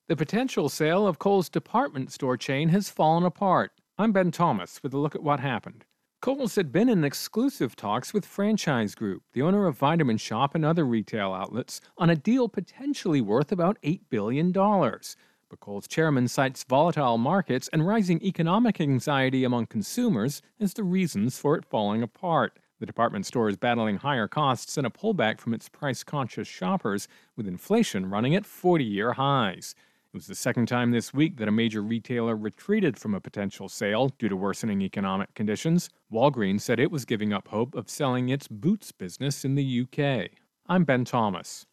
The potential sale of Kohl's department store chain has fallen apart. I'm Ben Thomas with a look at what happened. Kohl's had been in exclusive talks with Franchise Group, the owner of Vitamin Shop and other retail outlets, on a deal potentially worth about $8 billion. But Kohl's chairman cites volatile markets and rising economic anxiety among consumers as the reasons for it falling apart. The department store is battling higher costs and a pullback from its price conscious shoppers, with inflation running at 40-year highs. It was the second time this week that a major retailer retreated from a potential sale due to worsening economic conditions. Walgreens said it was giving up hope of selling its Boots business in the UK. I'm Ben Thomas.